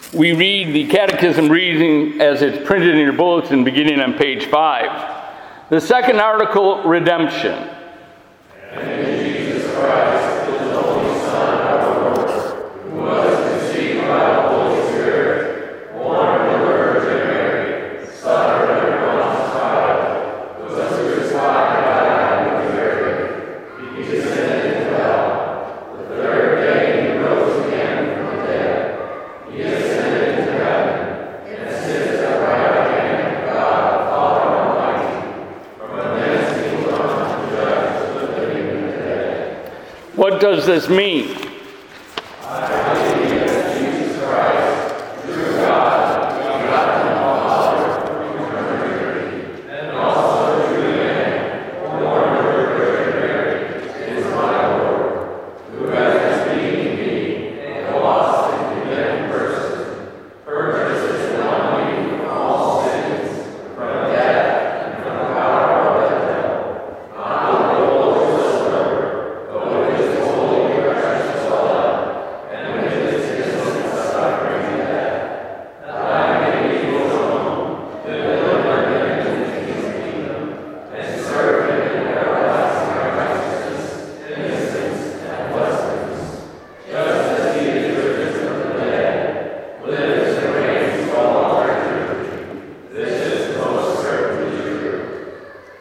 We read the Catechism reading as it's printed in your bulletin beginning on page 5. The second article, redemption. And in Jesus Christ, his only Son, our Lord, who was conceived by the Holy Spirit, born of the Virgin Mary, suffered under Pontius Pilate, was crucified, died, and buried. He descended into hell. The third day he rose again from the dead. He ascended into heaven, and sits at the right hand of God, the Father Almighty. From thence he will come to judge the living and the dead. What does this mean? I believe that Jesus Christ, true God, begotten of the Father from eternity, and also true man, born of the Virgin Mary, is my Lord, who has redeemed me, a lost and condemned person, purchased and won me from all sins, from death, and from the power of hell, not with gold or silver, but with his holy precious blood, and with his innocent suffering and death, that I may be alone, delivered him into his kingdom, and serve him in everlasting righteousness, innocence, and blessedness. Just as he is risen from the dead, lives and reigns for all eternity. This is most certainly true.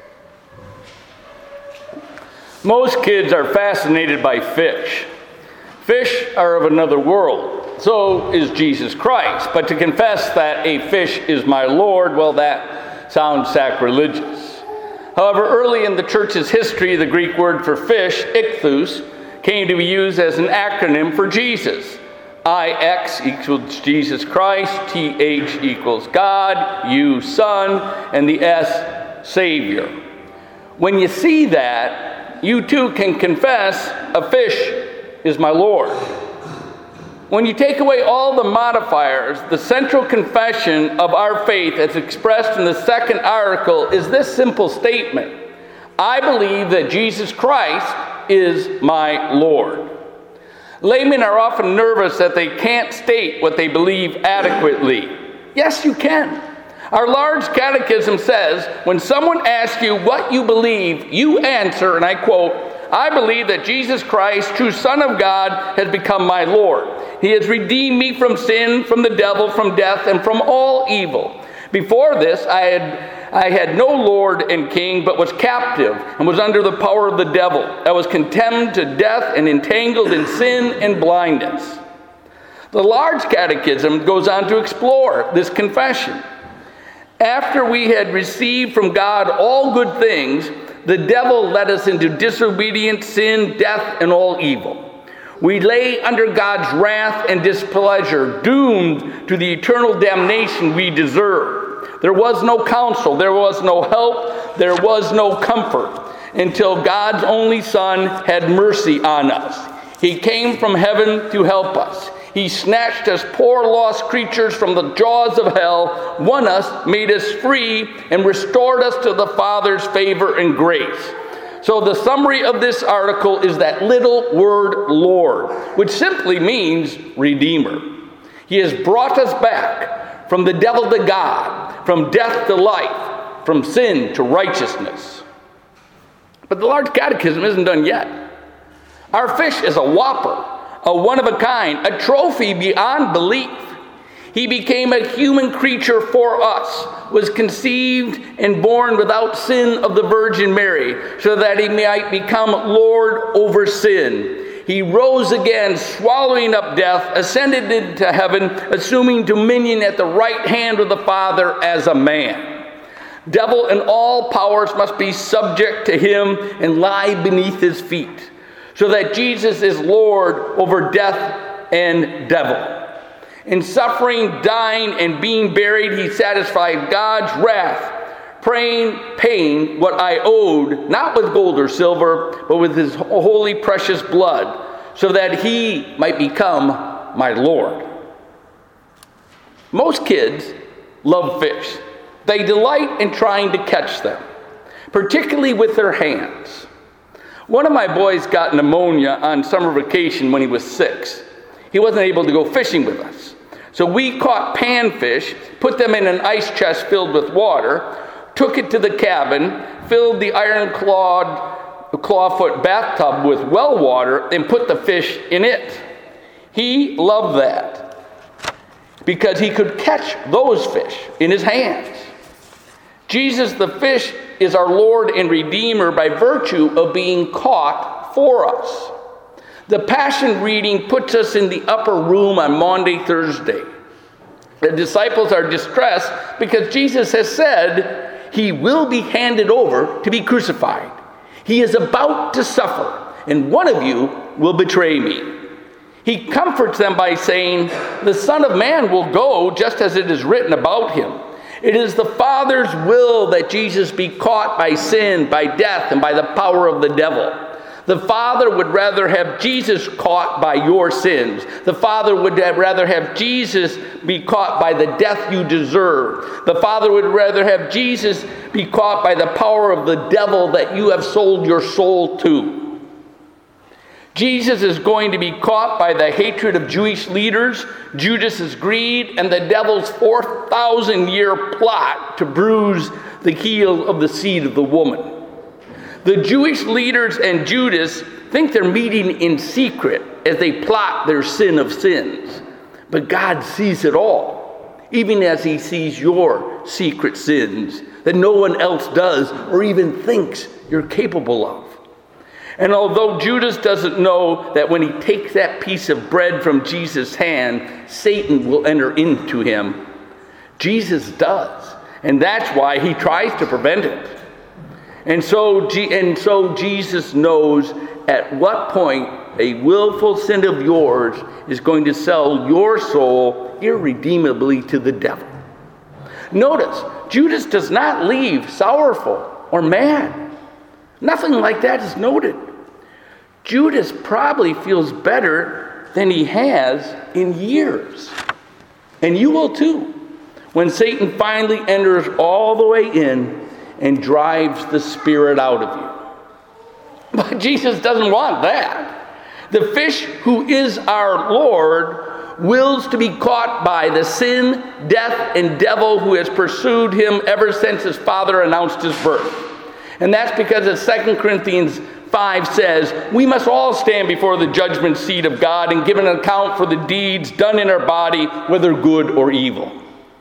Most kids are fascinated by fish. Fish are of another world. So is Jesus Christ. But to confess that a fish is my Lord, well, that sounds sacrilegious. However, early in the church's history, the Greek word for fish, ichthus, came to be used as an acronym for Jesus. IX equals Jesus Christ, TH equals God, U Son, and the S Savior. When you see that, you too can confess a fish is my Lord. When you take away all the modifiers, the central confession of our faith as expressed in the second article is this simple statement: I believe that Jesus Christ is my Lord. Laymen are often nervous that they can't state what they believe adequately. Yes, you can. Our large catechism says, when someone asks you what you believe, you answer, and I quote, I believe that Jesus Christ, true Son of God, has become my Lord. He has redeemed me from sin, from the devil, from death, and from all evil. Before this, I had no Lord and King, but was captive and was under the power of the devil. I was condemned to death and entangled in sin and blindness. The large catechism goes on to explore this confession. After we had received from God all good things, the devil led us into disobedience, sin, death, and all evil. We lay under God's wrath and displeasure, doomed to the eternal damnation we deserve. There was no counsel, there was no help, there was no comfort, until God's only Son had mercy on us. He came from heaven to help us. He snatched us poor lost creatures from the jaws of hell, won us, made us free, and restored us to the Father's favor and grace. So the summary of this article is that little word Lord, which simply means Redeemer. He has brought us back from the devil to God, from death to life, from sin to righteousness. But the large catechism isn't done yet. Our fish is a whopper, a one-of-a-kind, a trophy beyond belief. He became a human creature for us, was conceived and born without sin of the Virgin Mary, so that he might become Lord over sin. He rose again, swallowing up death, ascended into heaven, assuming dominion at the right hand of the Father as a man. Devil and all powers must be subject to him and lie beneath his feet, so that Jesus is Lord over death and devil. In suffering, dying, and being buried, he satisfied God's wrath, paying what I owed, not with gold or silver, but with his holy precious blood, so that he might become my Lord. Most kids love fish. They delight in trying to catch them, particularly with their hands. One of my boys got pneumonia on summer vacation when he was 6. He wasn't able to go fishing with us. So we caught panfish, put them in an ice chest filled with water, took it to the cabin, filled the iron clawfoot bathtub with well water, and put the fish in it. He loved that because he could catch those fish in his hands. Jesus the fish is our Lord and Redeemer by virtue of being caught for us. The Passion reading puts us in the upper room on Maundy Thursday. The disciples are distressed because Jesus has said he will be handed over to be crucified. He is about to suffer, and one of you will betray me. He comforts them by saying, the Son of Man will go just as it is written about him. It is the Father's will that Jesus be caught by sin, by death, and by the power of the devil. The Father would rather have Jesus caught by your sins. The Father would rather have Jesus be caught by the death you deserve. The Father would rather have Jesus be caught by the power of the devil that you have sold your soul to. Jesus is going to be caught by the hatred of Jewish leaders, Judas's greed, and the devil's 4,000-year plot to bruise the heel of the seed of the woman. The Jewish leaders and Judas think they're meeting in secret as they plot their sin of sins. But God sees it all, even as he sees your secret sins that no one else does or even thinks you're capable of. And although Judas doesn't know that when he takes that piece of bread from Jesus' hand, Satan will enter into him, Jesus does. And that's why he tries to prevent it. And so Jesus knows at what point a willful sin of yours is going to sell your soul irredeemably to the devil. Notice, Judas does not leave sorrowful or mad. Nothing like that is noted. Judas probably feels better than he has in years. And you will too, when Satan finally enters all the way in and drives the spirit out of you. But Jesus doesn't want that. The fish who is our Lord wills to be caught by the sin, death, and devil who has pursued him ever since his father announced his birth. And that's because as 2 Corinthians 5 says, we must all stand before the judgment seat of God and give an account for the deeds done in our body, whether good or evil.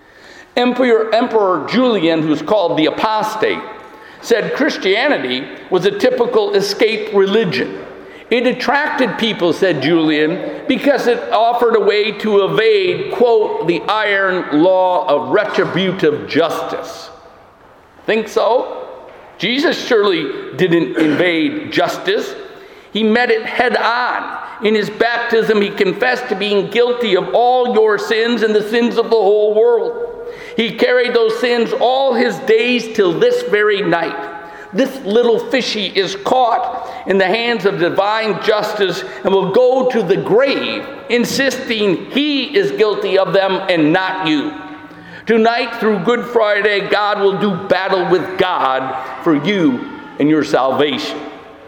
Emperor Julian, who's called the apostate, said Christianity was a typical escape religion. It attracted people, said Julian, because it offered a way to evade, quote, the iron law of retributive justice. Think so? Jesus surely didn't evade justice. He met it head on. In his baptism, he confessed to being guilty of all your sins and the sins of the whole world. He carried those sins all his days till this very night. This little fishy is caught in the hands of divine justice and will go to the grave, insisting he is guilty of them and not you. Tonight, through Good Friday, God will do battle with God for you and your salvation.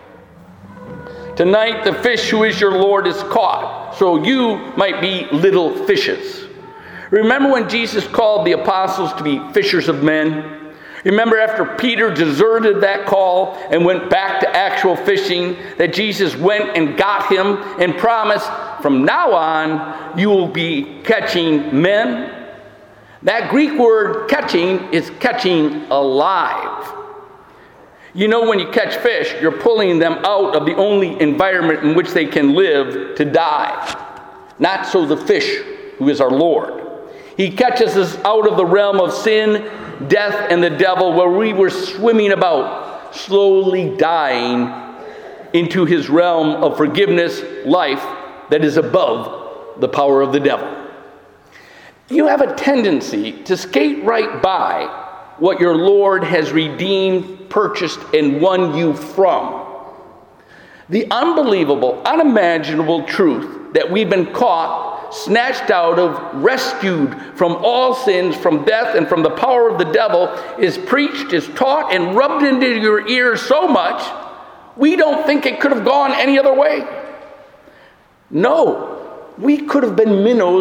Tonight, the fish who is your Lord is caught, so you might be little fishes. Remember when Jesus called the apostles to be fishers of men? Remember after Peter deserted that call and went back to actual fishing, that Jesus went and got him and promised, from now on, you will be catching men? That Greek word catching is catching alive. You know, when you catch fish, you're pulling them out of the only environment in which they can live to die. Not so the fish who is our Lord. He catches us out of the realm of sin, death, and the devil, where we were swimming about, slowly dying, into his realm of forgiveness, life that is above the power of the devil. You have a tendency to skate right by what your Lord has redeemed, purchased, and won you from. The unbelievable, unimaginable truth that we've been caught, snatched out of, rescued from all sins, from death, and from the power of the devil is preached, is taught, and rubbed into your ears so much, we don't think it could have gone any other way. No, we could have been minnows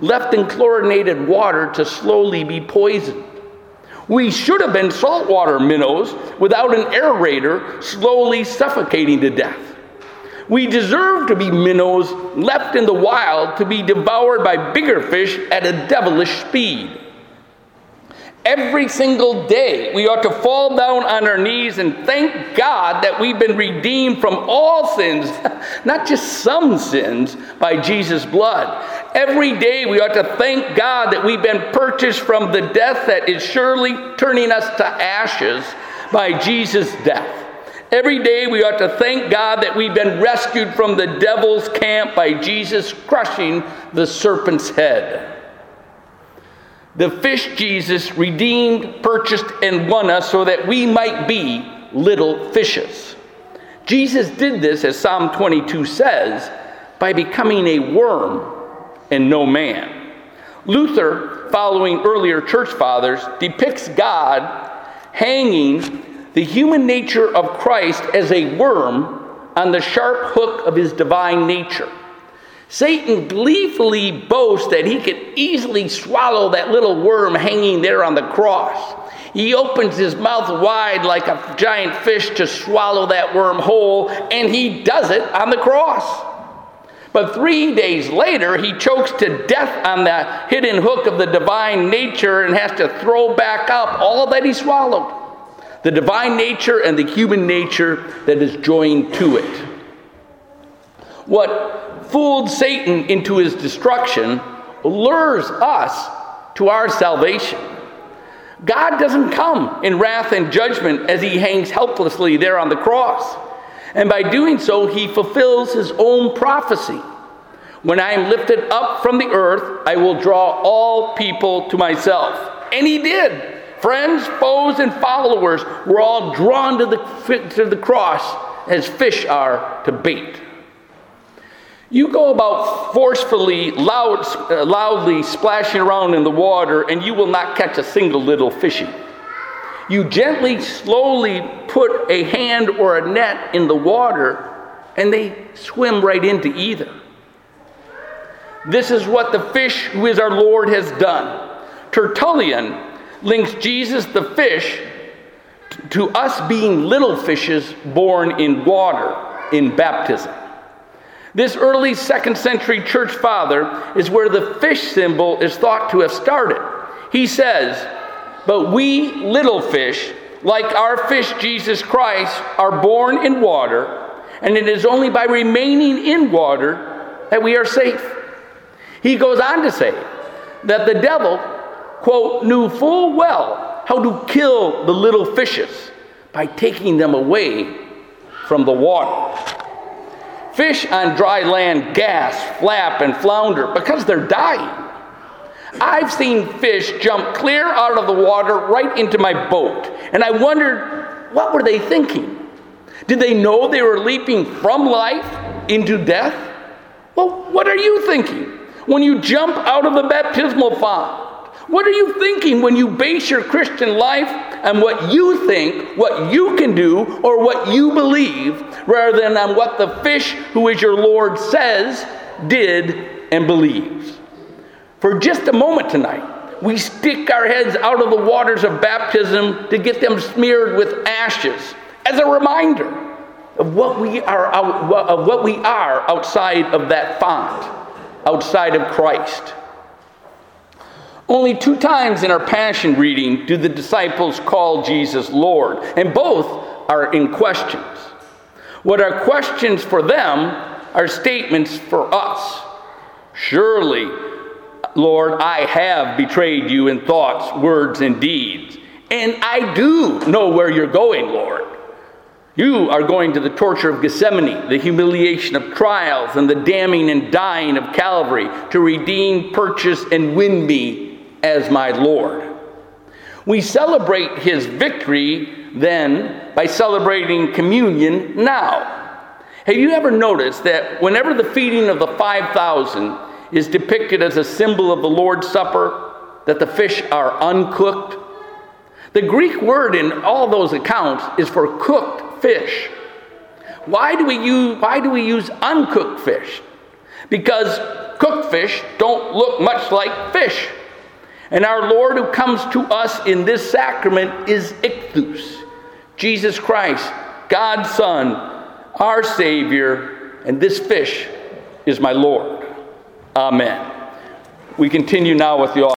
left in chlorinated water to slowly be poisoned. We should have been saltwater minnows without an aerator slowly suffocating to death. We deserve to be minnows left in the wild to be devoured by bigger fish at a devilish speed. Every single day, we ought to fall down on our knees and thank God that we've been redeemed from all sins, not just some sins, by Jesus' blood. Every day, we ought to thank God that we've been purchased from the death that is surely turning us to ashes by Jesus' death. Every day, we ought to thank God that we've been rescued from the devil's camp by Jesus crushing the serpent's head. The fish Jesus redeemed, purchased, and won us so that we might be little fishes. Jesus did this, as Psalm 22 says, by becoming a worm and no man. Luther, following earlier church fathers, depicts God hanging the human nature of Christ as a worm on the sharp hook of his divine nature. Satan gleefully boasts that he could easily swallow that little worm hanging there on the cross. He opens his mouth wide like a giant fish to swallow that worm whole, and he does it on the cross. But 3 days later, he chokes to death on the hidden hook of the divine nature and has to throw back up all that he swallowed. The divine nature and the human nature that is joined to it. What fooled Satan into his destruction lures us to our salvation. God doesn't come in wrath and judgment as he hangs helplessly there on the cross. And by doing so, he fulfills his own prophecy. When I am lifted up from the earth, I will draw all people to myself. And he did. Friends, foes, and followers were all drawn to the cross as fish are to bait. You go about forcefully, loudly splashing around in the water, and you will not catch a single little fishy. You gently, slowly put a hand or a net in the water, and they swim right into either. This is what the fish who is our Lord has done. Tertullian links Jesus the fish to us being little fishes born in water in baptism. This early 2nd century church father is where the fish symbol is thought to have started. He says, "But we little fish, like our fish Jesus Christ, are born in water, and it is only by remaining in water that we are safe." He goes on to say that the devil, quote, "knew full well how to kill the little fishes by taking them away from the water." Fish on dry land gasp, flap, and flounder because they're dying. I've seen fish jump clear out of the water right into my boat, and I wondered, what were they thinking? Did they know they were leaping from life into death? Well, what are you thinking when you jump out of the baptismal font? What are you thinking when you base your Christian life on what you think, what you can do, or what you believe, rather than on what the fish who is your Lord says, did, and believes? For just a moment tonight, we stick our heads out of the waters of baptism to get them smeared with ashes as a reminder of what we are outside of that font, outside of Christ. Only 2 times in our Passion reading do the disciples call Jesus Lord, and both are in questions. What are questions for them are statements for us. "Surely, Lord, I have betrayed you in thoughts, words, and deeds. And I do know where you're going, Lord. You are going to the torture of Gethsemane, the humiliation of trials, and the damning and dying of Calvary to redeem, purchase, and win me as my Lord." We celebrate his victory then by celebrating communion now. Have you ever noticed that whenever the feeding of the 5,000 is depicted as a symbol of the Lord's Supper, that the fish are uncooked? The Greek word in all those accounts is for cooked fish. Why do we use uncooked fish? Because cooked fish don't look much like fish. And our Lord who comes to us in this sacrament is Ichthus, Jesus Christ, God's Son, our Savior, and this fish is my Lord. Amen. We continue now with the